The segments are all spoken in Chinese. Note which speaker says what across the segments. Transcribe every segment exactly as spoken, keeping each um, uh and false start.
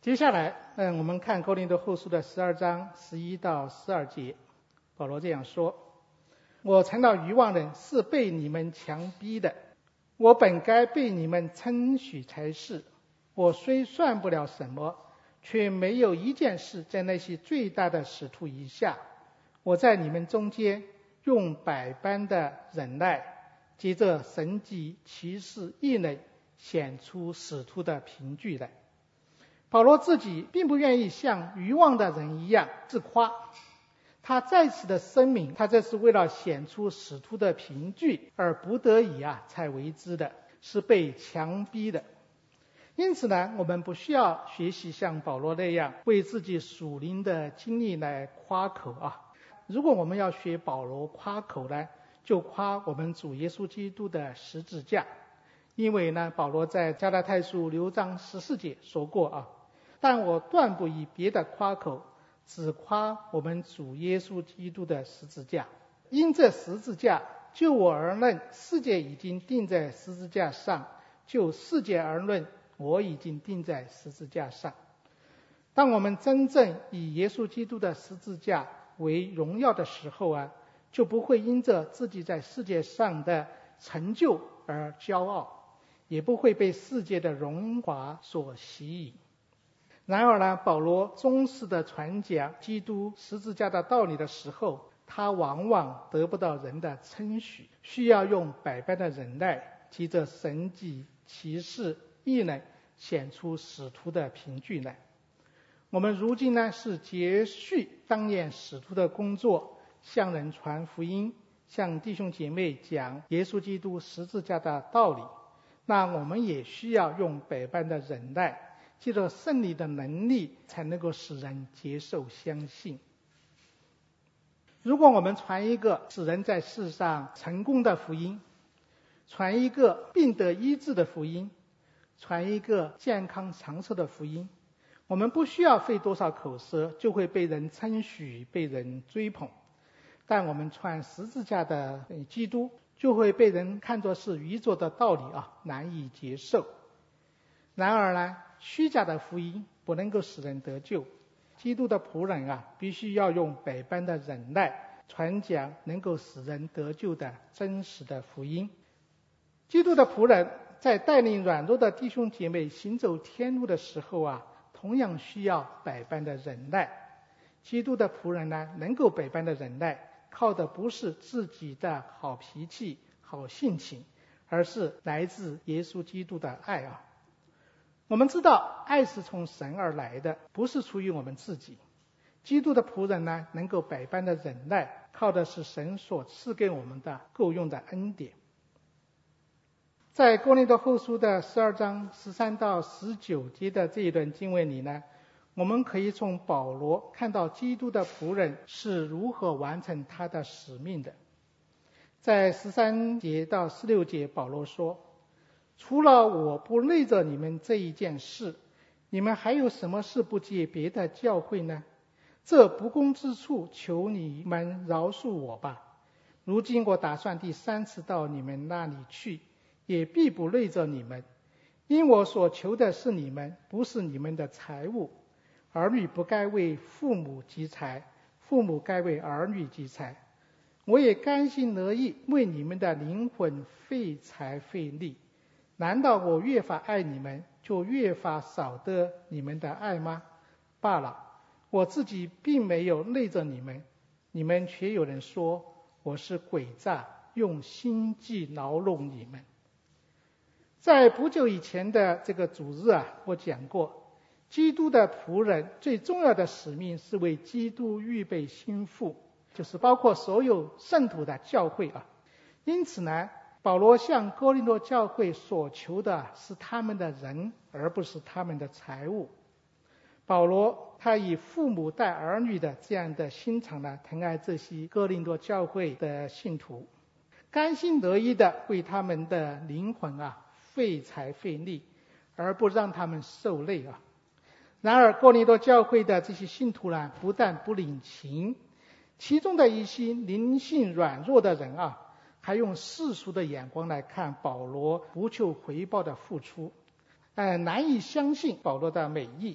Speaker 1: 接下来，嗯，我们看哥林多后书的十二章十一到十二节，保罗这样说：我成了愚妄人，是被你们强逼的。我本该被你们称许才是。我虽算不了什么，却没有一件事在那些最大的使徒以下。我在你们中间用百般的忍耐，接着神迹奇事异能，显出使徒的凭据来。保罗自己并不愿意像愚妄的人一样自夸，他在此的声明，他这是为了显出使徒的凭据而不得已啊才为之的，是被强逼的。因此呢，我们不需要学习像保罗那样为自己属灵的经历来夸口啊。如果我们要学保罗夸口呢，就夸我们主耶稣基督的十字架。因为呢，保罗在加拉太书六章十四节说过啊，但我断不以别的夸口，只夸我们主耶稣基督的十字架。因这十字架，就我而论，世界已经钉在十字架上；就世界而论，我已经钉在十字架上。当我们真正以耶稣基督的十字架为荣耀的时候啊，就不会因着自己在世界上的成就而骄傲，也不会被世界的荣华所吸引。然而呢，保罗忠实的传讲基督十字架的道理的时候，他往往得不到人的称许，需要用百般的忍耐，接着神迹奇事异能，显出使徒的凭据来。我们如今呢是接续当年使徒的工作，向人传福音，向弟兄姐妹讲耶稣基督十字架的道理。那我们也需要用百般的忍耐，借着圣灵的能力，才能够使人接受相信。如果我们传一个使人在世上成功的福音，传一个病得医治的福音，传一个健康长寿的福音，我们不需要费多少口舌，就会被人称许，被人追捧。但我们传十字架的基督，就会被人看作是愚拙的道理啊，难以接受。然而呢，虚假的福音不能够使人得救。基督的仆人啊，必须要用百般的忍耐，传讲能够使人得救的真实的福音。基督的仆人在带领软弱的弟兄姐妹行走天路的时候啊，同样需要百般的忍耐。基督的仆人呢，能够百般的忍耐，靠的不是自己的好脾气、好性情，而是来自耶稣基督的爱啊。我们知道，爱是从神而来的，不是出于我们自己。基督的仆人呢，能够百般的忍耐，靠的是神所赐给我们的够用的恩典。在哥林多后书的十二章十三到十九节的这一段经文里呢，我们可以从保罗看到基督的仆人是如何完成他的使命的。在十三节到十六节，保罗说：除了我不累着你们这一件事，你们还有什么事不接别的教会呢？这不公之处，求你们饶恕我吧。如今我打算第三次到你们那里去，也必不累着你们，因我所求的是你们，不是你们的财物。儿女不该为父母积财，父母该为儿女积财。我也甘心乐意为你们的灵魂费财费力。难道我越发爱你们，就越发少得你们的爱吗？罢了，我自己并没有累着你们，你们却有人说我是诡诈，用心计劳弄你们。在不久以前的这个主日啊，我讲过，基督的仆人最重要的使命是为基督预备心腹，就是包括所有圣徒的教会啊。因此呢，保罗向哥林多教会所求的是他们的人，而不是他们的财物。保罗他以父母带儿女的这样的心肠呢，疼爱这些哥林多教会的信徒，甘心乐意的为他们的灵魂啊费财费力，而不让他们受累啊。然而哥林多教会的这些信徒呢，不但不领情，其中的一些灵性软弱的人啊，还用世俗的眼光来看保罗不求回报的付出，呃，难以相信保罗的美意，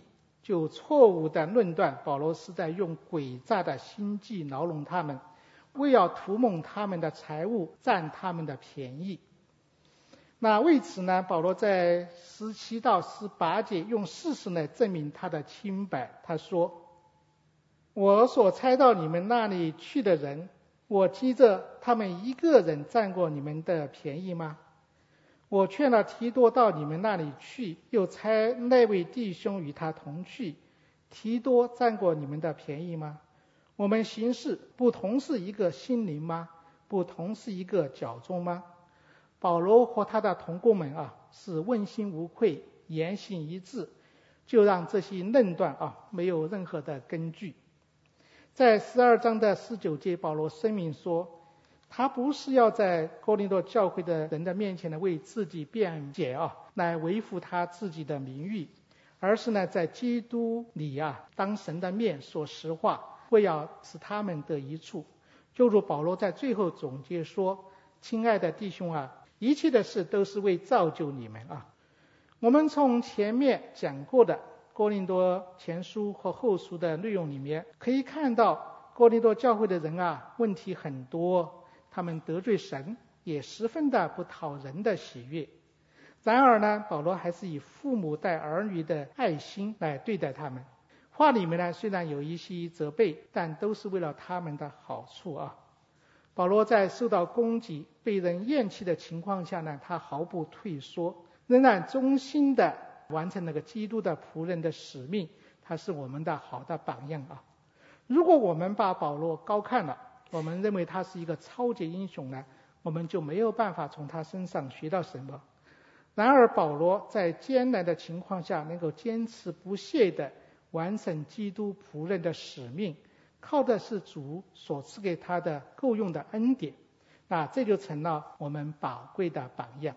Speaker 1: 就错误地论断保罗是在用诡诈的心计牢笼他们，为要图蒙他们的财物，占他们的便宜。那为此呢，保罗在十七到十八节用事实来证明他的清白。他说：我所差到你们那里去的人，我记着他们一个人占过你们的便宜吗？我劝了提多到你们那里去，又差那位弟兄与他同去，提多占过你们的便宜吗？我们行事不同是一个心灵吗？不同是一个脚中吗？保罗和他的同工们啊，是问心无愧，言行一致，就让这些论断啊没有任何的根据。在十二章的十九节，保罗声明说，他不是要在哥林多教会的人的面前呢为自己辩解啊，来维护他自己的名誉，而是呢在基督里啊当神的面说实话，为要使他们得益处。就如保罗在最后总结说：亲爱的弟兄啊，一切的事都是为造就你们啊。我们从前面讲过的哥林多前书和后书的内容里面，可以看到哥林多教会的人啊，问题很多，他们得罪神，也十分的不讨人的喜悦。然而呢，保罗还是以父母待儿女的爱心来对待他们。话里面呢虽然有一些责备，但都是为了他们的好处啊。保罗在受到攻击、被人厌弃的情况下呢，他毫不退缩，仍然忠心的完成那个基督的仆人的使命，他是我们的好的榜样啊。如果我们把保罗高看了，我们认为他是一个超级英雄呢，我们就没有办法从他身上学到什么。然而保罗在艰难的情况下能够坚持不懈地完成基督仆人的使命，靠的是主所赐给他的够用的恩典，那这就成了我们宝贵的榜样。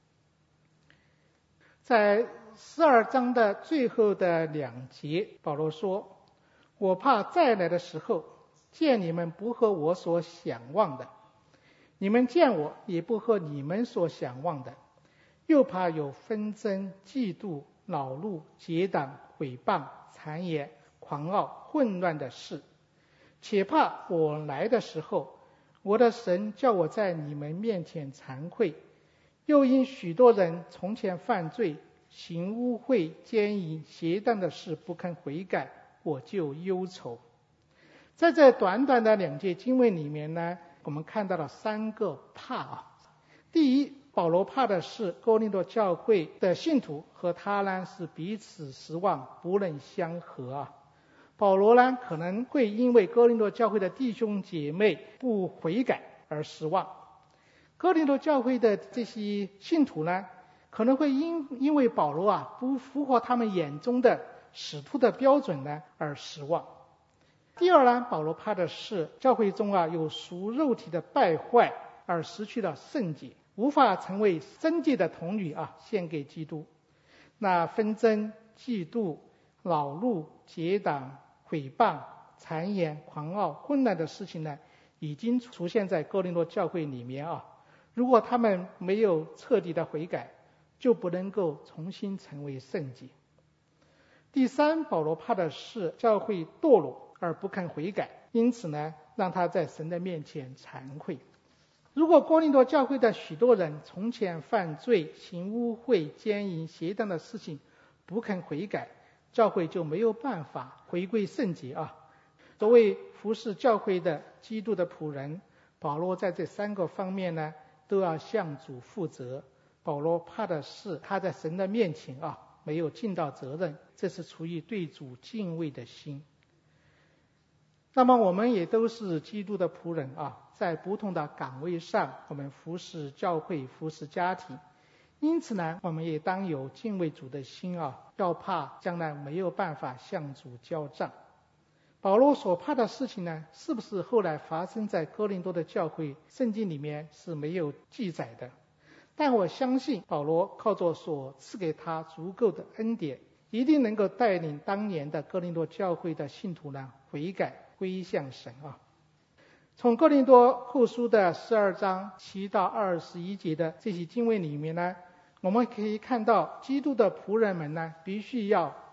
Speaker 1: 在十二章的最后的两节，保罗说：我怕再来的时候，见你们不合我所想望的，你们见我也不合你们所想望的，又怕有纷争、嫉妒、恼怒、结党、毁谤、谗言、狂傲、混乱的事，且怕我来的时候，我的神叫我在你们面前惭愧，又因许多人从前犯罪，行污秽、奸淫、邪荡的事不肯悔改，我就忧愁。在这短短的两节经文里面呢，我们看到了三个怕啊。第一，保罗怕的是哥林多教会的信徒和他呢是彼此失望，不能相合啊。保罗呢可能会因为哥林多教会的弟兄姐妹不悔改而失望，哥林多教会的这些信徒呢可能会因因为保罗啊不符合他们眼中的使徒的标准呢而失望。第二呢，保罗怕的是教会中啊有属肉体的败坏而失去了圣洁，无法成为贞洁的童女啊献给基督。那纷争、嫉妒、恼怒、结党、毁谤、谗言、狂傲、混乱的事情呢，已经出现在哥林多教会里面啊。如果他们没有彻底的悔改，就不能够重新成为圣洁。第三，保罗怕的是教会堕落而不肯悔改，因此呢，让他在神的面前惭愧。如果哥林多教会的许多人从前犯罪，行污秽、奸淫、邪荡的事情不肯悔改，教会就没有办法回归圣洁啊。作为服侍教会的基督的仆人，保罗在这三个方面呢都要向主负责。保罗怕的是他在神的面前啊没有尽到责任，这是出于对主敬畏的心。那么我们也都是基督的仆人啊，在不同的岗位上，我们服侍教会，服侍家庭，因此呢，我们也当有敬畏主的心啊，要怕将来没有办法向主交账。保罗所怕的事情呢，是不是后来发生在哥林多的教会，圣经里面是没有记载的。但我相信保罗靠着所赐给他足够的恩典，一定能够带领当年的哥林多教会的信徒呢悔改归向神啊。从哥林多后书的十二章七到二十一节的这些经文里面呢，我们可以看到基督的仆人们呢必须要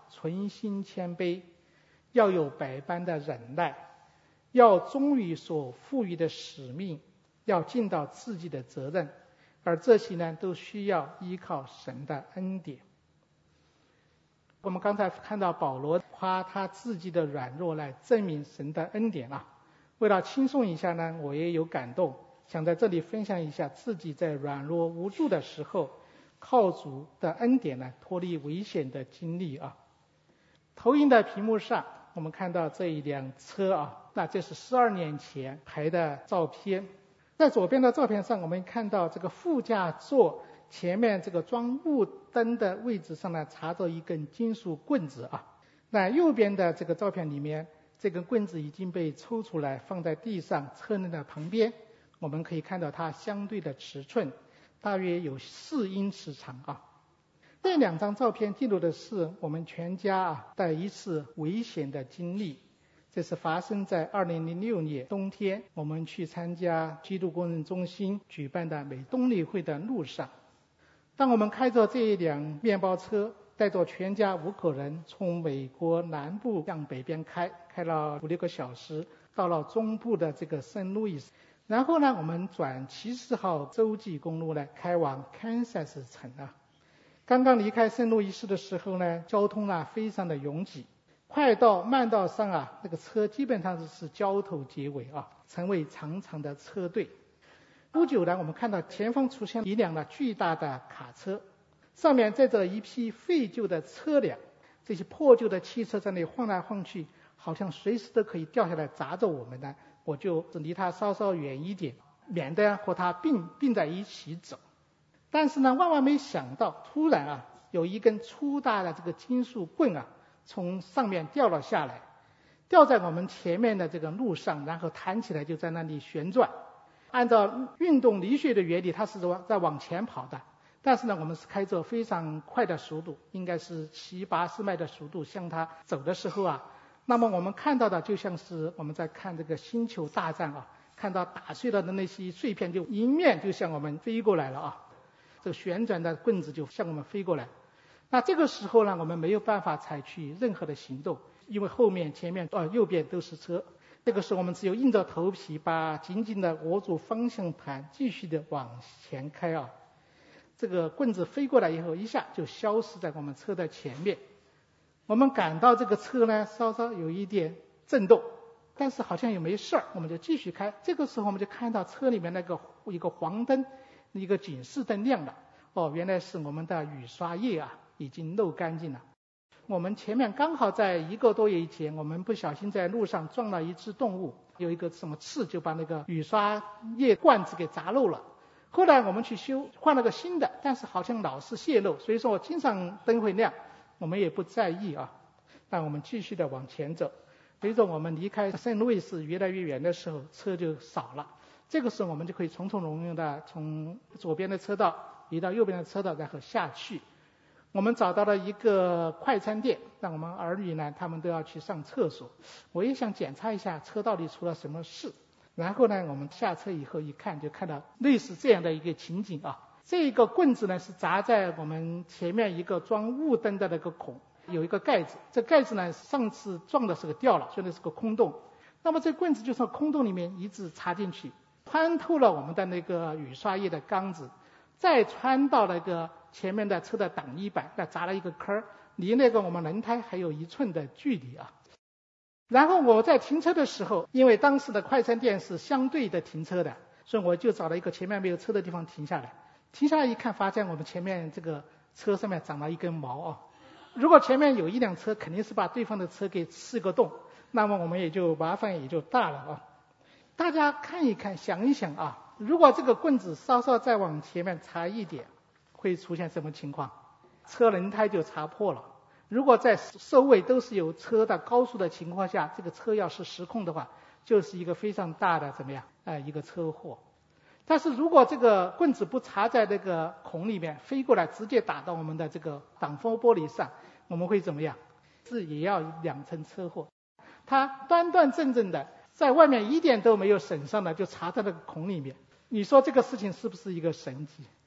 Speaker 1: 存心谦卑，要有百般的忍耐，要忠于所赋予的使命，要尽到自己的责任，而这些呢，都需要依靠神的恩典。我们刚才看到保罗夸他自己的软弱来证明神的恩典啊。为了轻松一下呢，我也有感动，想在这里分享一下自己在软弱无助的时候，靠主的恩典呢脱离危险的经历啊。投影的屏幕上，我们看到这一辆车啊，那这是十二年前拍的照片。在左边的照片上，我们看到这个副驾座前面这个装雾灯的位置上呢，插着一根金属棍子啊。那右边的这个照片里面，这根棍子已经被抽出来，放在地上车内的旁边。我们可以看到它相对的尺寸，大约有四英尺长啊。这两张照片记录的是我们全家啊的一次危险的经历。这是发生在二零零六年冬天，我们去参加基督工人中心举办的美冬例会的路上。当我们开着这一辆面包车，带着全家五口人从美国南部向北边开，开了五六个小时，到了中部的这个圣路易斯。然后呢，我们转七十号洲际公路呢，开往堪萨斯城啊。刚刚离开圣路易斯的时候呢，交通啊非常的拥挤，快道慢道上啊，这个车基本上是交头接尾啊，成为长长的车队。不久呢，我们看到前方出现一辆呢巨大的卡车，上面载着一批废旧的车辆，这些破旧的汽车在那里晃来晃去，好像随时都可以掉下来砸着我们呢。我就离它稍稍远一点，免得和它并并在一起走。但是呢，万万没想到，突然啊，有一根粗大的这个金属棍啊，从上面掉了下来，掉在我们前面的这个路上，然后弹起来就在那里旋转。按照运动力学的原理，它是在往前跑的。但是呢，我们是开着非常快的速度，应该是七八十迈的速度向它走的时候啊，那么我们看到的就像是我们在看这个星球大战啊，看到打碎了的那些碎片就迎面就向我们飞过来了啊，这个旋转的棍子就向我们飞过来。那这个时候呢，我们没有办法采取任何的行动，因为后面前面呃右边都是车。这个时候我们只有硬着头皮把紧紧的握住方向盘，继续的往前开啊。这个棍子飞过来以后，一下就消失在我们车的前面。我们感到这个车呢稍稍有一点震动，但是好像也没事儿，我们就继续开。这个时候我们就看到车里面那个一个黄灯，一个警示灯亮了。哦，原来是我们的雨刷液啊已经漏干净了。我们前面刚好在一个多月以前，我们不小心在路上撞了一只动物，有一个什么刺就把那个雨刷液罐子给砸漏了。后来我们去修，换了个新的，但是好像老是泄漏，所以说我经常灯会亮，我们也不在意啊。但我们继续的往前走，随着我们离开圣路易斯越来越远的时候，车就少了。这个时候我们就可以从从容容的从左边的车道移到右边的车道，然后下去。我们找到了一个快餐店，让我们儿女呢他们都要去上厕所，我也想检查一下车到底出了什么事。然后呢，我们下车以后一看，就看到类似这样的一个情景啊。这个棍子呢是砸在我们前面一个装雾灯的那个孔，有一个盖子，这盖子呢上次撞的时候掉了，所以那是个空洞。那么这棍子就从空洞里面一直插进去，穿透了我们的那个雨刷液的缸子，再穿到那个前面的车的挡泥板，那砸了一个坑，离那个我们轮胎还有一寸的距离啊。然后我在停车的时候，因为当时的快餐店是相对的停车的，所以我就找了一个前面没有车的地方停下来。停下来一看，发现我们前面这个车上面长了一根毛啊。如果前面有一辆车，肯定是把对方的车给刺个洞，那么我们也就麻烦也就大了啊。大家看一看，想一想啊，如果这个棍子稍稍再往前面插一点，会出现什么情况？车轮胎就擦破了。如果在周围都是有车的高速的情况下，这个车要是失控的话，就是一个非常大的怎么样呃一个车祸。但是如果这个棍子不插在那个孔里面，飞过来直接打到我们的这个挡风玻璃上，我们会怎么样？是也要酿成车祸。它端端正正的在外面一点都没有损伤的，就插在那个孔里面。你说这个事情是不是一个神迹？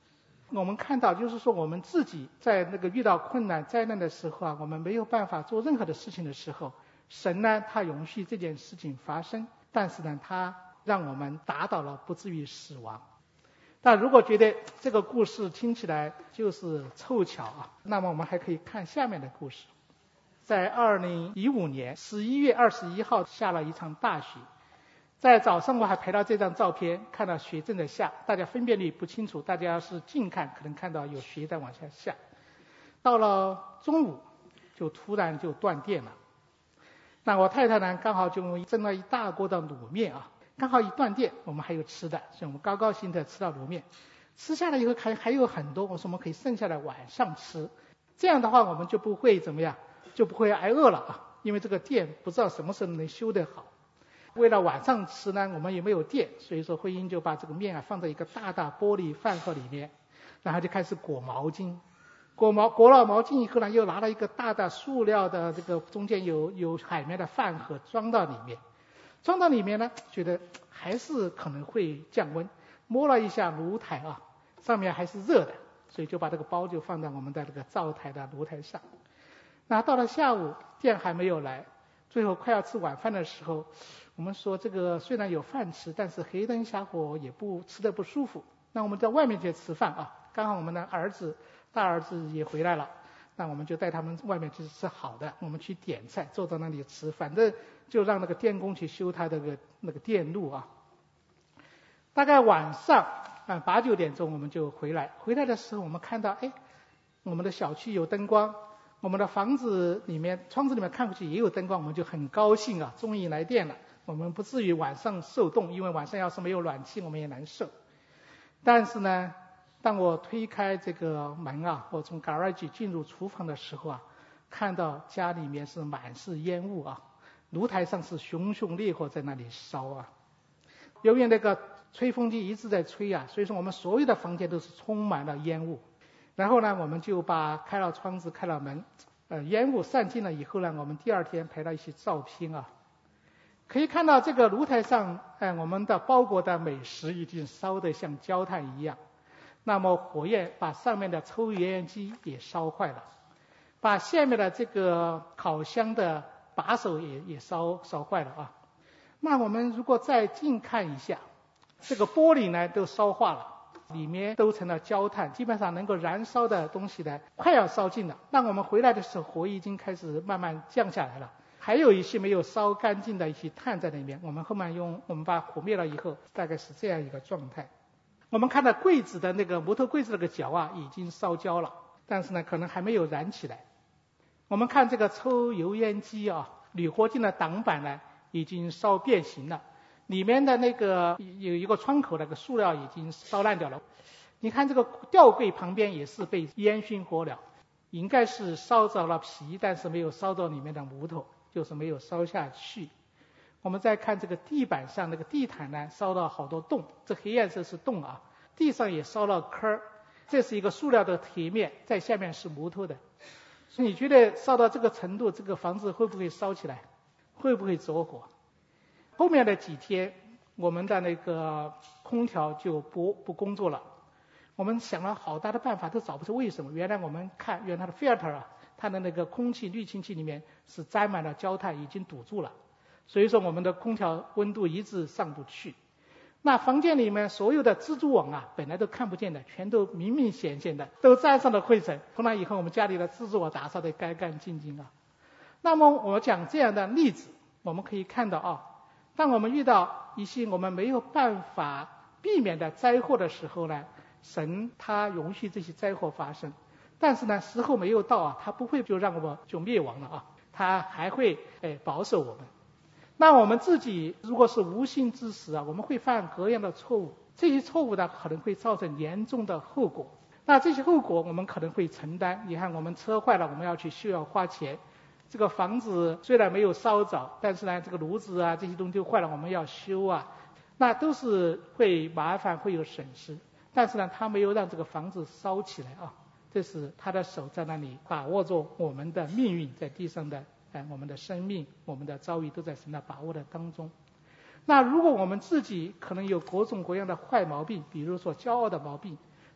Speaker 1: 我们看到就是说我们自己在那个遇到困难灾难的时候啊，我们没有办法做任何的事情的时候，神呢他允许这件事情发生，但是呢他让我们打倒了不至于死亡。但如果觉得这个故事听起来就是凑巧啊，那么我们还可以看下面的故事。在二零一五年十一月二十一号下了一场大雪，在早上我还拍到这张照片，看到雪正在下，大家分辨率不清楚，大家要是近看可能看到有雪在往下下。到了中午就突然就断电了，那我太太呢刚好就蒸了一大锅的卤面啊，刚好一断电我们还有吃的，所以我们高高兴的吃到卤面，吃下来以后还还有很多，我说我们可以剩下来晚上吃，这样的话我们就不会怎么样，就不会挨饿了啊，因为这个电不知道什么时候能修得好。为了晚上吃呢，我们也没有电，所以说慧英就把这个面啊放在一个大大玻璃饭盒里面，然后就开始裹毛巾，裹毛裹了毛巾以后呢，又拿了一个大大塑料的这个中间有有海绵的饭盒装到里面，装到里面呢，觉得还是可能会降温，摸了一下炉台啊，上面还是热的，所以就把这个包就放在我们的这个灶台的炉台上。那到了下午电还没有来，最后快要吃晚饭的时候，我们说这个虽然有饭吃，但是黑灯瞎火也不吃得不舒服，那我们在外面去吃饭啊，刚好我们的儿子大儿子也回来了，那我们就带他们外面去吃好的，我们去点菜坐到那里吃，反正就让那个电工去修他这个那个电路啊。大概晚上啊八九点钟我们就回来，回来的时候我们看到哎，我们的小区有灯光，我们的房子里面窗子里面看过去也有灯光，我们就很高兴啊，终于来电了，我们不至于晚上受冻，因为晚上要是没有暖气我们也难受。但是呢，当我推开这个门啊，我从 garage 进入厨房的时候啊，看到家里面是满是烟雾啊，炉台上是熊熊烈火在那里烧啊。由于那个吹风机一直在吹啊，所以说我们所有的房间都是充满了烟雾。然后呢，我们就把开了窗子开了门，呃，烟雾散尽了以后呢，我们第二天拍了一些照片啊，可以看到这个炉台上，哎，我们的包裹的美食已经烧得像焦炭一样。那么火焰把上面的抽油烟机也烧坏了，把下面的这个烤箱的把手也也烧烧坏了啊。那我们如果再近看一下，这个玻璃呢都烧化了，里面都成了焦炭，基本上能够燃烧的东西呢快要烧尽了。那我们回来的时候火已经开始慢慢降下来了，还有一些没有烧干净的一些炭在里面，我们后面用我们把火灭了以后，大概是这样一个状态。我们看到柜子的那个木头柜子那个角啊已经烧焦了，但是呢可能还没有燃起来。我们看这个抽油烟机啊，铝合金的挡板呢已经烧变形了，里面的那个有一个窗口那个塑料已经烧烂掉了。你看这个吊柜旁边也是被烟熏火燎，应该是烧着了皮，但是没有烧到里面的木头，就是没有烧下去。我们再看这个地板上那个地毯呢，烧了好多洞，这黑颜色是洞啊，地上也烧了坑儿，这是一个塑料的铁面，在下面是木头的。所以你觉得烧到这个程度，这个房子会不会烧起来？会不会着火？后面的几天，我们的那个空调就不不工作了。我们想了好大的办法，都找不出为什么。原来我们看，原来它的 filter 啊，它的那个空气滤清器里面是沾满了焦炭，已经堵住了。所以说我们的空调温度一直上不去。那房间里面所有的蜘蛛网啊，本来都看不见的，全都明明显显的，都沾上了灰尘。从那以后，我们家里的蜘蛛网打扫得干干净净啊。那么我讲这样的例子，我们可以看到啊，当我们遇到一些我们没有办法避免的灾祸的时候呢，神他允许这些灾祸发生，但是呢，时候没有到啊，他不会就让我们就灭亡了啊，他还会哎保守我们。那我们自己如果是无心之失啊，我们会犯各样的错误，这些错误呢可能会造成严重的后果。那这些后果我们可能会承担。你看我们车坏了，我们要去修，要花钱。这个房子虽然没有烧着，但是呢这个炉子啊这些东西坏了，我们要修啊，那都是会麻烦，会有损失。但是呢他没有让这个房子烧起来啊，这是他的手在那里把握着我们的命运，在地上的哎，我们的生命，我们的遭遇都在神的把握的当中。那如果我们自己可能有各种各样的坏毛病，比如说骄傲的毛病，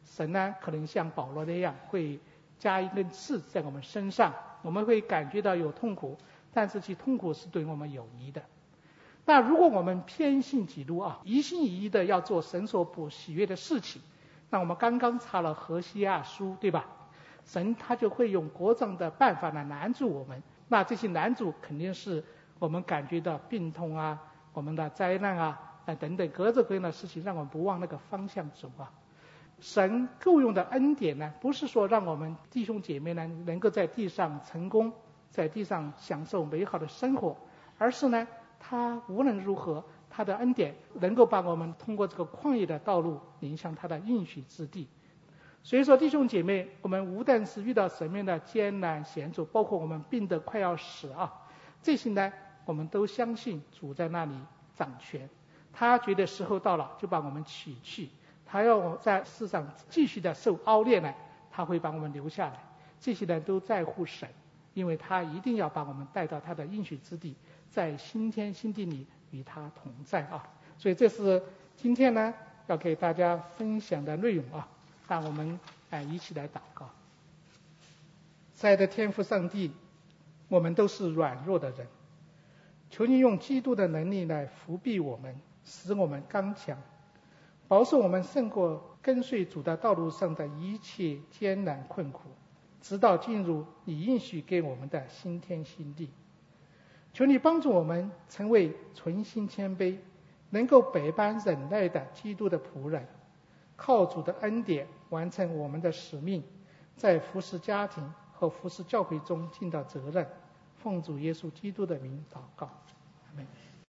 Speaker 1: 神呢可能像保罗那样会加一根刺在我们身上，我们会感觉到有痛苦，但是其痛苦是对我们有益的。那如果我们偏信基督啊，一心一意的要做神所不喜悦的事情，那我们刚刚查了何西阿书，对吧？神他就会用各种的办法来拦住我们。那这些拦阻肯定是我们感觉到病痛啊，我们的灾难啊，啊等等各种各样的事情，让我们不往那个方向走啊。神够用的恩典呢，不是说让我们弟兄姐妹呢能够在地上成功，在地上享受美好的生活，而是呢，他无论如何，他的恩典能够把我们通过这个旷野的道路引向他的应许之地。所以说，弟兄姐妹，我们无论是遇到什么样的艰难险阻，包括我们病得快要死啊，这些呢，我们都相信主在那里掌权，他觉得时候到了，就把我们取去。他要在世上继续的受熬炼呢，他会把我们留下来。这些人都在乎神，因为他一定要把我们带到他的应许之地，在新天新地里与他同在啊。所以这是今天呢要给大家分享的内容啊。让我们哎一起来祷告。亲爱的天父上帝，我们都是软弱的人，求你用基督的能力来扶庇我们，使我们刚强，保守我们胜过跟随主的道路上的一切艰难困苦，直到进入你应许给我们的新天新地。求你帮助我们成为存心谦卑，能够百般忍耐的基督的仆人，靠主的恩典完成我们的使命，在服侍家庭和服侍教会中尽到责任。奉主耶稣基督的名祷告，阿们。